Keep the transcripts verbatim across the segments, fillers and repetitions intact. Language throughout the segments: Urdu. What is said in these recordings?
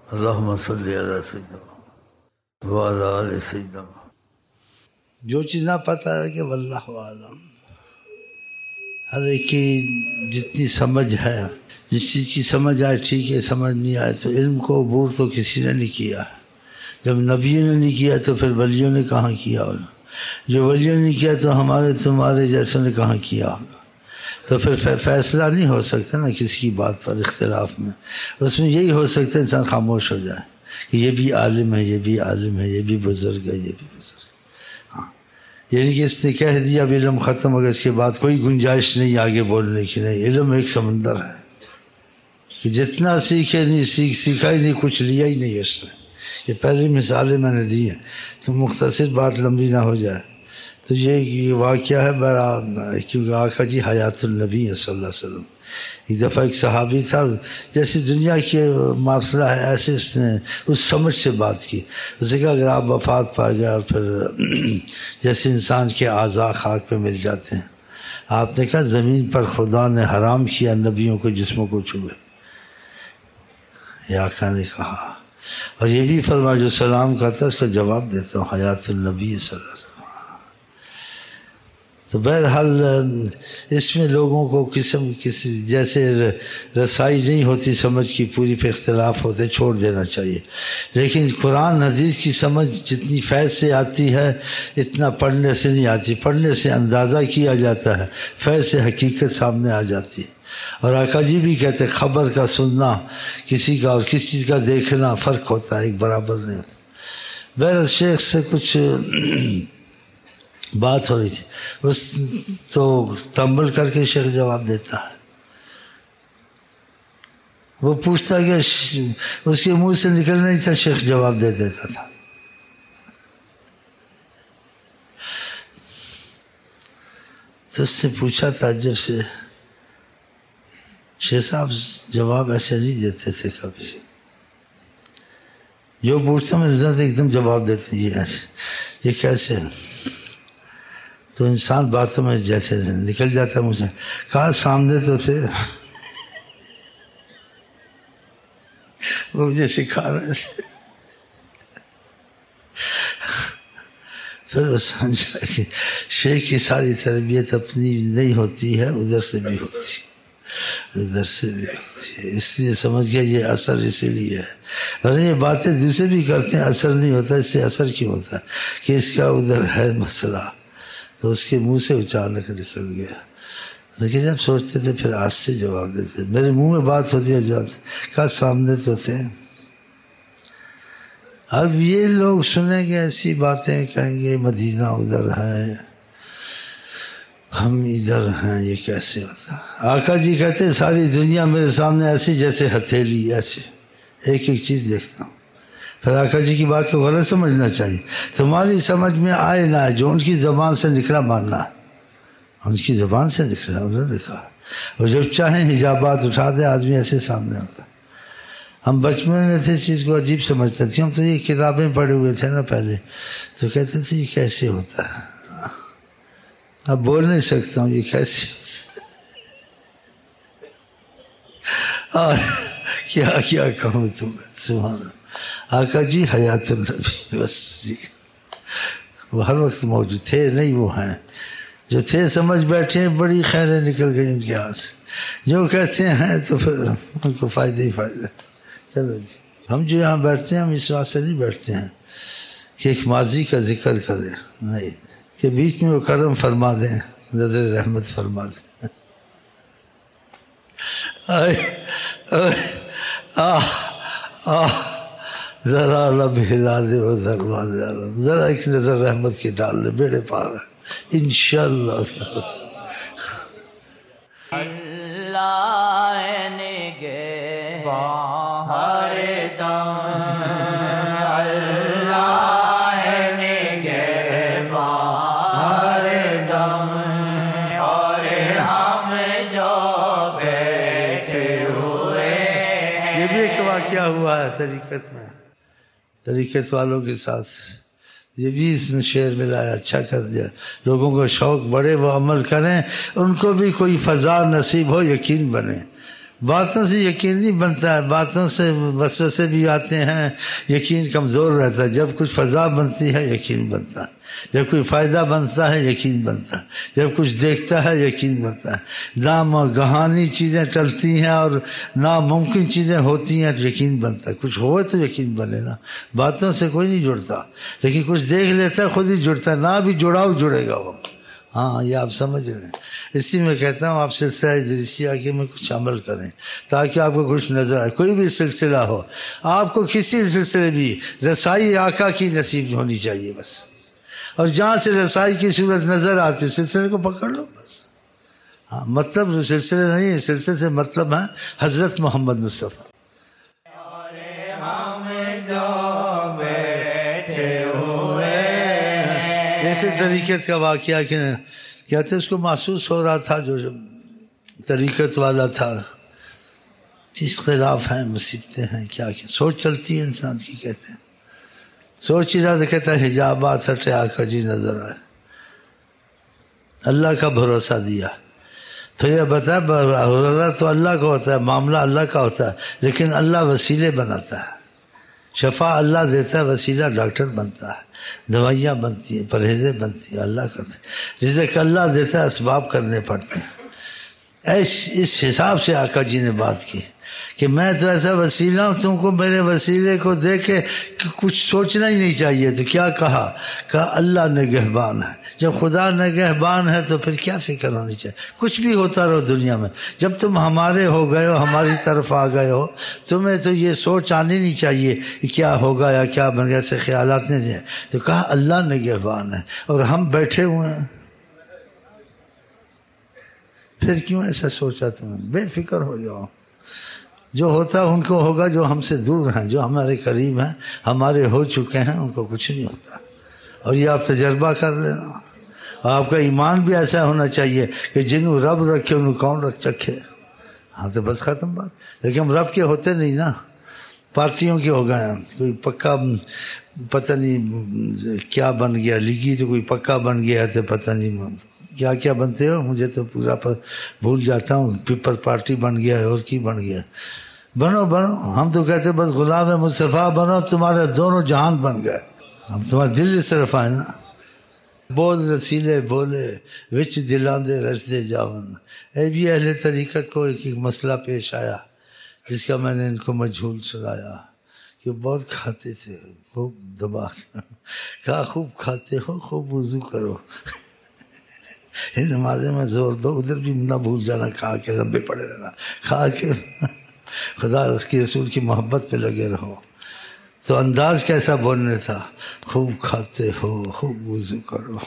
اللہم صلی علی سیدنا وعلی آل سیدنا. جو چیز نہ پتہ ہے کہ واللہ عالم، ہر ایک کی جتنی سمجھ ہے، جس چیز کی سمجھ آئے ٹھیک ہے، سمجھ نہیں آئے تو علم کو عبور تو کسی نے نہیں کیا. جب نبیوں نے نہیں کیا تو پھر ولیوں نے کہاں کیا ہوگا؟ جو ولیوں نے کیا تو ہمارے تمہارے جیسوں نے کہاں کیا ہوگا؟ تو پھر فیصلہ نہیں ہو سکتا نا کسی کی بات پر اختلاف میں. اس میں یہی ہو سکتا ہے انسان خاموش ہو جائے کہ یہ بھی عالم ہے، یہ بھی عالم ہے، یہ بھی بزرگ ہے، یہ بھی بزرگ ہے. ہاں، یعنی کہ اس نے کہہ دیا اب علم ختم، اگر اس کے بعد کوئی گنجائش نہیں آگے بولنے کی. نہیں، علم ایک سمندر ہے کہ جتنا سیکھے نہیں سیکھ سیکھا ہی نہیں، کچھ لیا ہی نہیں اس نے. یہ پہلی مثالیں میں نے دی ہیں تو مختصر بات لمبی نہ ہو جائے. تو یہ واقعہ ہے بڑا، کیونکہ آقا جی حیات النبی صلی اللہ علیہ وسلم. ایک دفعہ ایک صحابی تھا، جیسے دنیا کے معاملہ ہے ایسے اس نے اس سمجھ سے بات کی. اس نے کہا اگر آپ وفات پا گیا اور پھر جیسے انسان کے اعضاء خاک پہ مل جاتے ہیں، آپ نے کہا زمین پر خدا نے حرام کیا نبیوں کو جسموں کو چھوئے. یہ آقا نے کہا، اور یہ بھی فرمایا جو سلام کرتا ہے اس کا جواب دیتا ہوں، حیات النبی صلی اللہ علیہ وسلم. تو بہرحال اس میں لوگوں کو قسم کسی جیسے رسائی نہیں ہوتی سمجھ کی، پوری پہ اختلاف ہوتے، چھوڑ دینا چاہیے. لیکن قرآن حدیث کی سمجھ جتنی فیض سے آتی ہے اتنا پڑھنے سے نہیں آتی. پڑھنے سے اندازہ کیا جاتا ہے، فیض سے حقیقت سامنے آ جاتی ہے. اور آقا جی بھی کہتے ہیں خبر کا سننا کسی کا اور کسی چیز کا دیکھنا فرق ہوتا ہے، ایک برابر نہیں ہوتا. بہرحال شیخ سے کچھ بات ہو رہی تھی، اس تو تنبل کر کے شیخ جواب دیتا ہے. وہ پوچھتا کہ اس کے منہ سے نکل نہیں تھا، شیخ جواب دے دیتا تھا. تو اس نے پوچھا تعجب سے، شیخ صاحب جواب ایسے نہیں دیتے تھے کبھی، جو پوچھتا میں نظر سے ایک دم جواب دیتے یہ ایسے، یہ کیسے؟ تو انسان باتوں میں جیسے نکل جاتا ہے مجھے. کہا سامنے تو تھے، وہ مجھے سکھا رہے تھے. پھر وہ سمجھا کہ شیخ کی ساری تربیت اپنی نہیں ہوتی ہے، ادھر سے بھی ہوتی ہے، ادھر سے بھی ہوتی ہے. اس لیے سمجھ گیا یہ اثر اسی لیے ہے. اور یہ باتیں دوسرے بھی کرتے ہیں، اثر نہیں ہوتا. اس سے اثر کیوں ہوتا ہے کہ اس کا ادھر ہے مسئلہ، تو اس کے منہ سے اچانک نکل گیا. لیکن جب سوچتے تھے پھر آج سے جواب دیتے. میرے منہ میں بات ہوتی ہے جواب کہا سامنے تو تھے. اب یہ لوگ سنیں گے ایسی باتیں، کہیں گے مدینہ ادھر ہے، ہم ادھر ہیں، یہ کیسے ہوتا؟ آقا جی کہتے ساری دنیا میرے سامنے ایسی جیسے ہتھیلی، ایسے ایک ایک چیز دیکھتا ہوں. پھر آقا جی کی بات کو غلط سمجھنا چاہیے. تمہاری سمجھ میں آئے نہ آئے، جو ان کی زبان سے نکلا ماننا ہے. ان کی زبان سے نکلا انہوں نے کہا. اور جب چاہیں حجابات اٹھا دے آدمی ایسے سامنے ہوتا. ہم بچپن میں تھے چیز کو عجیب سمجھتے تھے. ہم تو یہ کتابیں پڑھے ہوئے تھے نا پہلے، تو کہتے تھے یہ کیسے ہوتا ہے. اب بول نہیں سکتا ہوں یہ کیسے اور کیا کیا کہوں تمہیں. سبحان اللہ. آقا جی حیات النبی بس جی، وہ ہر وقت موجود تھے. نہیں وہ ہیں جو تھے سمجھ بیٹھے ہیں، بڑی خیریں نکل گئی ان کے ہاتھ سے. جو کہتے ہیں تو پھر ان کو فائدہ ہی فائدہ. چلو جی، ہم جو یہاں بیٹھتے ہیں ہم اس واسطے نہیں بیٹھتے ہیں کہ ایک ماضی کا ذکر کریں، نہیں، کہ بیچ میں وہ کرم فرما دیں، نظر رحمت فرما دیں. آئے آئے آہ آہ ذرا لب ہلا دے وہ دروازے عالم، ذرا ایک نظر رحمت کی ڈال لے، بیڑے پار ہے انشاءاللہ. اللہ نگے ہر دم، اللہ نگے ہر دم، اور ہم جو بیٹھے ہوئے ہیں. یہ بھی ایک واقعہ ہوا ہے طریقت میں، طریقت والوں کے ساتھ. یہ بھی اس نے شعر میں لایا، اچھا کر دیا. لوگوں کو شوق بڑھے، وہ عمل کریں، ان کو بھی کوئی فضا نصیب ہو، یقین بنے. باتوں سے یقین نہیں بنتا ہے، باتوں سے وسوسے بھی آتے ہیں، یقین کمزور رہتا ہے۔ جب کچھ فضا بنتی ہے یقین بنتا ہے، جب کوئی فائدہ بنتا ہے یقین بنتا ہے، جب کچھ دیکھتا ہے یقین بنتا ہے۔ نامگہانی چیزیں ٹلتی ہیں اور ناممکن چیزیں ہوتی ہیں، یقین بنتا ہے۔ کچھ ہوئے تو یقین بنے نا، باتوں سے کوئی نہیں جڑتا، لیکن کچھ دیکھ لیتا ہے خود ہی جڑتا ہے، نہ بھی جڑاؤ جڑے گا وہ۔ ہاں یہ آپ سمجھ رہے ہیں، اسی میں کہتا ہوں آپ سلسلہ ادریسیہ کے میں کچھ عمل کریں تاکہ آپ کو کچھ نظر آئے۔ کوئی بھی سلسلہ ہو، آپ کو کسی سلسلے بھی رسائی آقا کی نصیب ہونی چاہیے بس، اور جہاں سے رسائی کی صورت نظر آتی ہے سلسلے کو پکڑ لو بس۔ ہاں مطلب سلسلے نہیں ہے، سلسلے سے مطلب ہے حضرت محمد مصطفیٰ۔ ایسے طریقت کا واقعہ کہ کہتے اس کو محسوس ہو رہا تھا، جو طریقت والا تھا، اس خلاف ہیں، مصیبتیں ہیں، کیا کیا سوچ چلتی ہے انسان کی، کہتے ہیں سوچ ہی رہا تو کہتا ہے حجابات ہٹے آقا جی نظر آئے، اللہ کا بھروسہ دیا۔ پھر یہ بتا بھروسہ تو اللہ کا ہوتا ہے، معاملہ اللہ کا ہوتا ہے، لیکن اللہ وسیلے بناتا ہے، شفا اللہ دیتا ہے، وسیلہ ڈاکٹر بنتا ہے، دوائیاں بنتی ہیں، پرہیزیں بنتی ہیں، اللہ کرتے ہیں، رزق اللہ دیتا ہے، اسباب کرنے پڑتے ہیں۔ ایس اس حساب سے آقا جی نے بات کی کہ میں تو ایسا وسیلہ ہوں، تم کو میرے وسیلے کو دیکھ کے کچھ سوچنا ہی نہیں چاہیے۔ تو کیا کہا؟ کہا اللہ نگہبان ہے۔ جب خدا نگہبان ہے تو پھر کیا فکر ہونی چاہیے؟ کچھ بھی ہوتا رہو دنیا میں، جب تم ہمارے ہو گئے ہو، ہماری طرف آ گئے ہو، تمہیں تو یہ سوچ آنی نہیں چاہیے کہ کیا ہوگا یا کیا بن گیا، ایسے خیالات نہیں ہیں۔ تو کہا اللہ نگہبان ہے اور ہم بیٹھے ہوئے ہیں، پھر کیوں ایسا سوچا تم؟ بے فکر ہو جاؤ، جو ہوتا ان کو ہوگا، جو ہم سے دور ہیں، جو ہمارے قریب ہیں، ہمارے ہو چکے ہیں، ان کو کچھ نہیں ہوتا۔ اور یہ آپ تجربہ کر لینا، اور آپ کا ایمان بھی ایسا ہونا چاہیے کہ جنہوں رب رکھے انہوں کون رکھ رکھے۔ ہاں تو بس ختم بات۔ لیکن ہم رب کے ہوتے نہیں نا، پارٹیوں کے ہو گئے ہیں، کوئی پکا پتہ نہیں کیا بن گیا، لیگی تو کوئی پکا بن گیا تو پتہ نہیں کیا کیا بنتے ہو، مجھے تو پورا پر بھول جاتا ہوں، پیپل پارٹی بن گیا ہے اور کی بن گیا۔ بنو بنو، ہم تو کہتے بس غلام مصطفیٰ بنو، تمہارے دونوں جہان بن گئے، ہم تمہارے دل اس طرف آئے نا۔ بول رسیلے بولے وچ دلاں دے رسدے جاون۔ اے بھی اہل طریقت کو ایک ایک مسئلہ پیش آیا جس کا میں نے ان کو مجہول سنایا کہ بہت کھاتے تھے، خوب دبا کہا خوب کھاتے ہو، خوب وضو کرو، نمازیں میں زور دو، ادھر بھی نہ بھول جانا، کھا کے لمبے پڑے رہنا، کھا کے خدا اس کی رسول کی محبت پہ لگے رہو۔ تو انداز کیسا بولنے تھا؟ خوب کھاتے ہو، خوب وضو کرو۔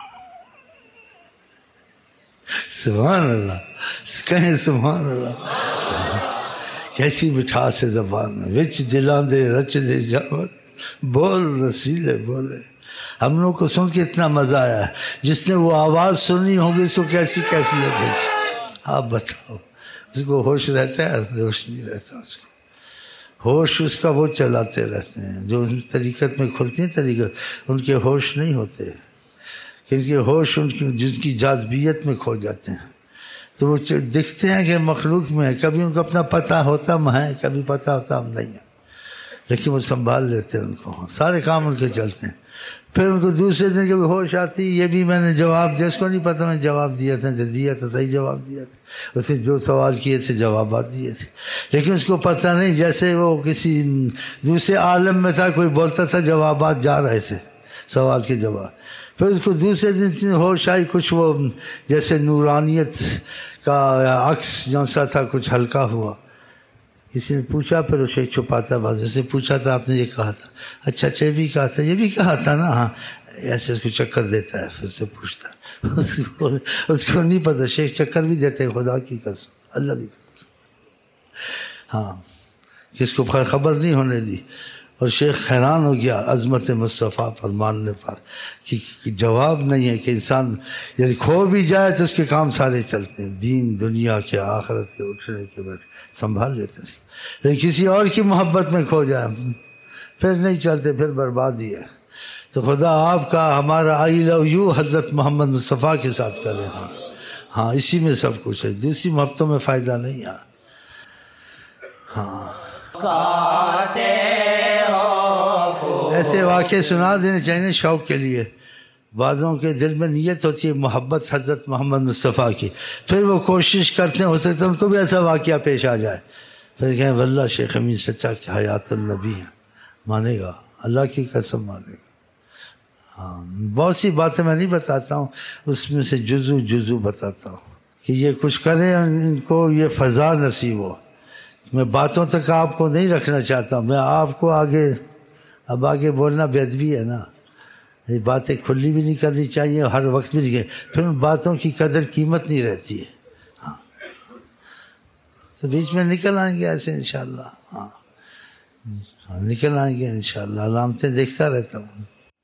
سبحان اللہ، کہیں سبحان اللہ، کیسی مٹھاس ہے زبان میں، وچ دلاں دے رچ دے جاون، بول رسیلے بولے۔ ہم لوگ کو سن کے اتنا مزہ آیا ہے، جس نے وہ آواز سنی ہوگی اس کو کیسی کیفیت ہے؟ آپ بتاؤ، اس کو ہوش رہتا ہے؟ ہوش نہیں رہتا اس کو، ہوش اس کا وہ چلاتے رہتے ہیں جو اس طریقت میں کھلتی ہیں طریقت، ان کے ہوش نہیں ہوتے، کیونکہ ہوش ان کی جس کی جاذبیت میں کھو جاتے ہیں، تو وہ دکھتے ہیں کہ مخلوق میں ہے، کبھی ان کو اپنا پتہ ہوتا ہم ہیں، کبھی پتہ ہوتا ہم نہیں ہیں، لیکن وہ سنبھال لیتے ہیں ان کو، سارے کام ان کے چلتے ہیں۔ پھر ان کو دوسرے دن جب ہوش آتی، یہ بھی میں نے جواب دیا، اس کو نہیں پتہ میں جواب دیا تھا، جو دیا تھا صحیح جواب دیا تھا، اس نے جو سوال کیے تھے جوابات دیے تھے، لیکن اس کو پتہ نہیں، جیسے وہ کسی دوسرے عالم میں تھا، کوئی بولتا تھا جوابات جا رہے تھے، سوال کے جواب۔ پھر اس کو دوسرے دن ہوش آئی، کچھ وہ جیسے نورانیت کا عکس جو سا تھا کچھ ہلکا ہوا، کسی نے پوچھا، پھر اسے چھپاتا بات، اسے پوچھا تھا آپ نے یہ کہا تھا، اچھا اچھا یہ بھی کہا تھا، یہ بھی کہا تھا نا، ہاں، ایسے اس کو چکر دیتا ہے، پھر سے پوچھتا ہے، اس کو اس کو نہیں پتہ، شیخ چکر بھی دیتے ہیں، خدا کی قسم، اللہ کی قسم، ہاں، کس کو خبر نہیں ہونے دی۔ اور شیخ حیران ہو گیا عظمت مصطفیٰ پر ماننے پر کہ جواب نہیں ہے، کہ انسان یعنی کھو بھی جائے تو اس کے کام سارے چلتے ہیں، دین دنیا کے آخرت کے اٹھنے کے بعد سنبھال لیتے ہیں، لیکن کسی اور کی محبت میں کھو جائے پھر نہیں چلتے، پھر بربادی ہے۔ تو خدا آپ کا ہمارا آئی لو یو حضرت محمد مصطفیٰ کے ساتھ کرے، ہاں ہاں اسی میں سب کچھ ہے، دوسری محبتوں میں فائدہ نہیں ہے۔ ہاں کاتے ہو ایسے واقعے سنا دینے چاہیے شوق کے لیے. بعضوں کے دل میں نیت ہوتی ہے محبت حضرت محمد مصطفیٰ کی, پھر وہ کوشش کرتے ہیں, ہو سکتا ہے ان کو بھی ایسا واقعہ پیش آ جائے, پھر کہیں واللہ شیخ امین سچا کہ حیات النبی ہے, مانے گا, اللہ کی قسم مانے گا. ہاں بہت سی باتیں میں نہیں بتاتا ہوں, اس میں سے جزو جزو بتاتا ہوں کہ یہ کچھ کریں, ان کو یہ فضا نصیب ہو. میں باتوں تک آپ کو نہیں رکھنا چاہتا, میں آپ کو آگے, اب آگے بولنا بے ادبی ہے نا, یہ باتیں کھلی بھی نہیں کرنی چاہیے, ہر وقت بھی نہیں, پھر ان باتوں کی قدر قیمت نہیں رہتی ہے. ہاں تو بیچ میں نکل آئیں گے ایسے انشاءاللہ. ہاں ہاں نکل آئیں گے انشاءاللہ, علامتیں دیکھتا رہتا ہوں.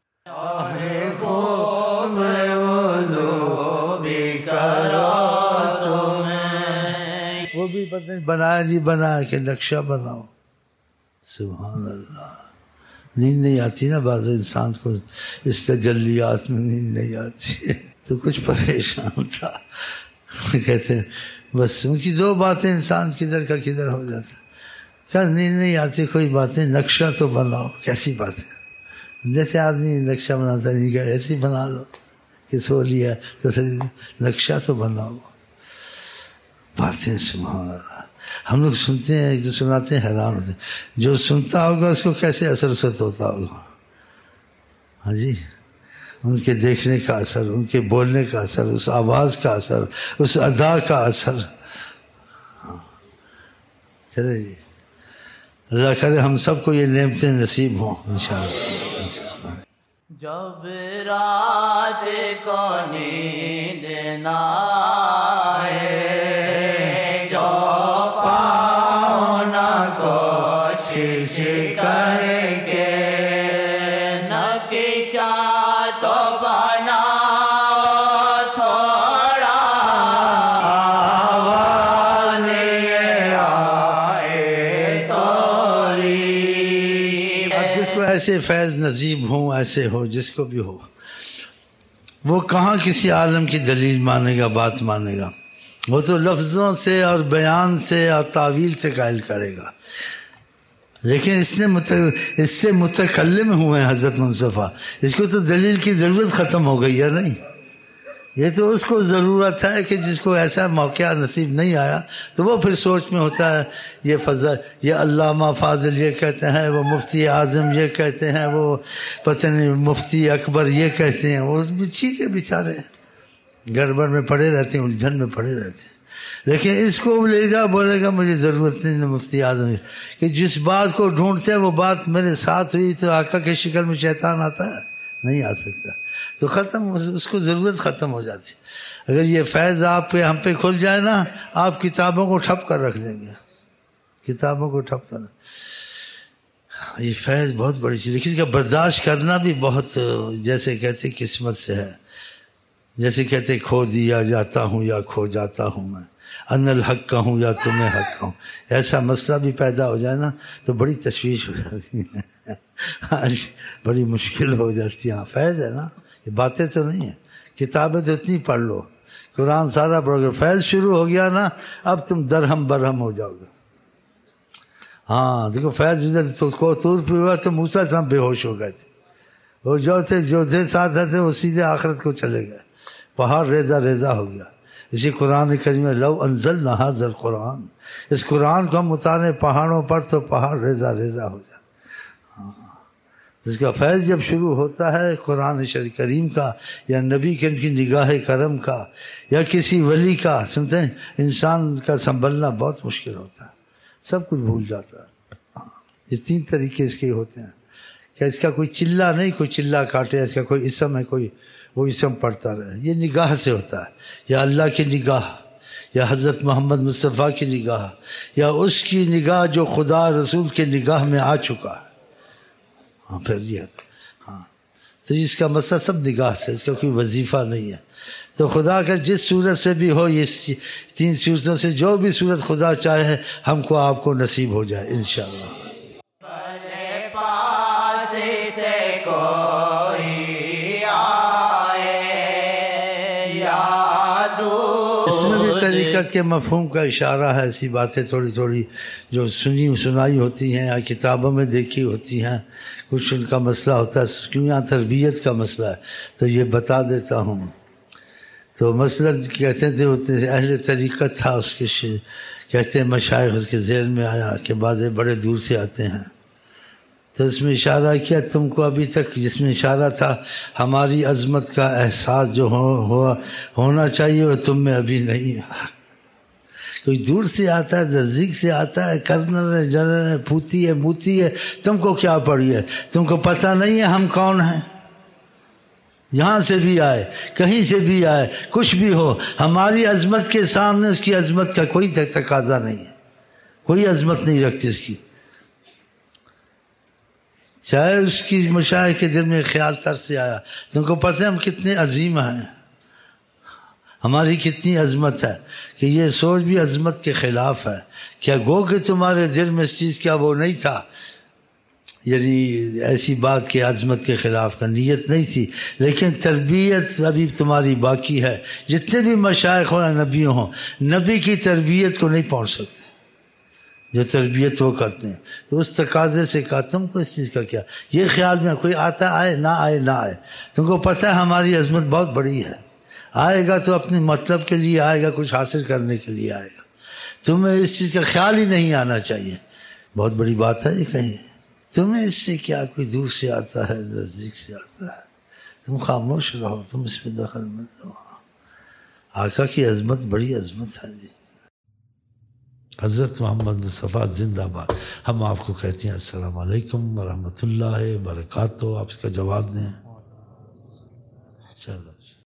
وہ بھی پتہ نہیں بنایا جی بنایا کہ نقشہ بناؤ. سبحان اللہ. نیند نہیں آتی نا بعض انسان کو, اس تجلیات میں نیند نہیں آتی تو کچھ پریشان تھا. کہتے ہیں بس ان کی دو باتیں انسان کدھر کا کدھر ہو جاتا. کیا نیند نہیں آتی, کوئی بات نہیں, نقشہ تو بناؤ. کیسی بات ہے, جیسے آدمی نقشہ بناتا نہیں کہ ایسے ہی بنا لو کہ سو لیا تو نقشہ تو بناؤ. باتیں سبحان اللہ. ہم لوگ سنتے ہیں, ایک جو سناتے ہیں حیران ہوتے ہیں, جو سنتا ہوگا اس کو کیسے اثر ست ہوتا ہوگا. ہاں جی, ان کے دیکھنے کا اثر, ان کے بولنے کا اثر, اس آواز کا اثر, اس ادا کا اثر. ہاں چلے جی, اللہ کرے ہم سب کو یہ نعمتیں نصیب ہوں انشاءاللہ. جب رات کو نیند نہ آئے, جو پاؤں نہ کوشش کر کے, نقشہ تو بناؤ تھوڑا, آواز یہ آئے توری. اب جس کو ایسے فیض نصیب ہوں, ایسے ہو, جس کو بھی ہو, وہ کہاں کسی عالم کی دلیل مانے گا, بات مانے گا. وہ تو لفظوں سے اور بیان سے اور تعویل سے قائل کرے گا. لیکن اس نے مت... اس سے متکلم ہوئے ہیں حضرت مصطفیٰ, اس کو تو دلیل کی ضرورت ختم ہو گئی ہے نہیں. یہ تو اس کو ضرورت ہے کہ جس کو ایسا موقع نصیب نہیں آیا تو وہ پھر سوچ میں ہوتا ہے یہ فضل, یہ علامہ فاضل یہ کہتے ہیں, وہ مفتی اعظم یہ کہتے ہیں, وہ پتہ نہیں مفتی اکبر یہ کہتے ہیں. وہ ٹھیک ہے بیچارے گڑبڑ میں پڑے رہتے ہیں, الجھن میں پڑے رہتے ہیں. لیکن اس کو لے جا بولے گا مجھے ضرورت نہیں مفتی اعظم کہ جس بات کو ڈھونڈتے ہیں وہ بات میرے ساتھ ہوئی تو آقا کی شکل میں شیطان آتا ہے, نہیں آ سکتا. تو ختم, اس کو ضرورت ختم ہو جاتی. اگر یہ فیض آپ پہ ہم پہ کھل جائے نا, آپ کتابوں کو ٹھپ کر رکھ دیں گے, کتابوں کو ٹھپ کر. یہ فیض بہت بڑی چیز, لیکن اس کا برداشت کرنا بھی بہت, جیسے کہتے قسمت سے ہے. جیسے کہتے کھو دیا جاتا ہوں یا کھو جاتا ہوں میں, ان الحق کا ہوں یا تمہیں حق کا ہوں. ایسا مسئلہ بھی پیدا ہو جائے نا تو بڑی تشویش ہو جاتی ہے, بڑی مشکل ہو جاتی ہے. ہاں فیض ہے نا, یہ باتیں تو نہیں ہیں. کتابیں تو اتنی پڑھ لو, قرآن سارا پڑھ گے, فیض شروع ہو گیا نا اب تم درہم برہم ہو جاؤ گے. ہاں دیکھو فیض ادھر تو کوتور پہ ہوا تو موسیٰ صاحب بے ہوش ہو گئے تھے. وہ جو تھے جو تھے ساتھ تھے وہ سیدھے آخرت کو چلے گئے, پہاڑ ریزہ ریزہ ہو گیا. اسی قرآن کریم میں لو انزلنا ھذا القرآن, اس قرآن کو ہم اتارے پہاڑوں پر تو پہاڑ ریزہ ریزہ ہو جائے. ہاں اس کا فیض جب شروع ہوتا ہے قرآن شریف کریم کا یا نبی کریم کی نگاہ کرم کا یا کسی ولی کا, سنتے ہیں انسان کا سنبھلنا بہت مشکل ہوتا ہے, سب کچھ بھول جاتا ہے. ہاں یہ تین طریقے اس کے ہوتے ہیں کہ اس کا کوئی چلہ نہیں, کوئی چلہ کاٹے, اس کا کوئی اسم ہے, کوئی وہ اسم پڑھتا رہے. یہ نگاہ سے ہوتا ہے, یا اللہ کی نگاہ, یا حضرت محمد مصطفیٰ کی نگاہ, یا اس کی نگاہ جو خدا رسول کے نگاہ میں آ چکا ہے. ہاں پھر یہ ہاں تو اس کا مسئلہ سب نگاہ سے, اس کا کوئی وظیفہ نہیں ہے. تو خدا کا جس صورت سے بھی ہو, یہ تین صورتوں سے جو بھی صورت خدا چاہے ہم کو آپ کو نصیب ہو جائے انشاءاللہ. اس میں بھی طریقت کے مفہوم کا اشارہ ہے، ایسی باتیں تھوڑی تھوڑی جو سنی سنائی ہوتی ہیں یا کتابوں میں دیکھی ہوتی ہیں، کچھ ان کا مسئلہ ہوتا ہے، کیوں یہاں تربیت کا مسئلہ ہے تو یہ بتا دیتا ہوں۔ تو مثلا کہتے تھے ہوتے اہل طریقت تھا، اس کے کہتے ہیں مشائخ اس کے ذہن میں آیا کہ بعض بڑے دور سے آتے ہیں، تو اس میں اشارہ کیا تم کو ابھی تک، جس میں اشارہ تھا ہماری عظمت کا احساس جو ہو, ہو ہونا چاہیے وہ تم میں ابھی نہیں ہے۔ کوئی دور سے آتا ہے، نزدیک سے آتا ہے، کرنل ہے، جنرل ہے، پوتی ہے، موتی ہے، تم کو کیا پڑی ہے؟ تم کو پتہ نہیں ہے ہم کون ہیں؟ یہاں سے بھی آئے، کہیں سے بھی آئے، کچھ بھی ہو، ہماری عظمت کے سامنے اس کی عظمت کا کوئی تقاضا نہیں ہے، کوئی عظمت نہیں رکھتی اس کی، چاہے اس کی مشاعر کے دل میں خیال تر سے آیا۔ تم کو پتہ ہے ہم کتنے عظیم ہیں، ہماری کتنی عظمت ہے، کہ یہ سوچ بھی عظمت کے خلاف ہے۔ کیا گو کہ تمہارے دل میں اس چیز کا وہ نہیں تھا، یعنی ایسی بات کہ عظمت کے خلاف کا نیت نہیں تھی، لیکن تربیت ابھی تمہاری باقی ہے۔ جتنے بھی مشائخ ہوں یا نبی ہوں، نبی کی تربیت کو نہیں پہنچ سکتے جو تربیت وہ کرتے ہیں۔ تو اس تقاضے سے کہا تم کو اس چیز کا کیا، یہ خیال میں کوئی آتا آئے نہ آئے نہ آئے، تم کو پتہ ہے ہماری عظمت بہت بڑی ہے، آئے گا تو اپنے مطلب کے لیے آئے گا، کچھ حاصل کرنے کے لیے آئے گا، تمہیں اس چیز کا خیال ہی نہیں آنا چاہیے۔ بہت بڑی بات ہے یہ کہیں، تمہیں اس سے کیا، کوئی دور سے آتا ہے، نزدیک سے آتا ہے، تم خاموش رہو، تم اس میں دخل مت دو۔ آقا کی عظمت بڑی عظمت ہے جی۔ حضرت محمد مصطفیٰ زندہ باد۔ ہم آپ کو کہتے ہیں السلام علیکم ورحمۃ اللہ وبرکاتہ، آپ اس کا جواب دیں۔ چلو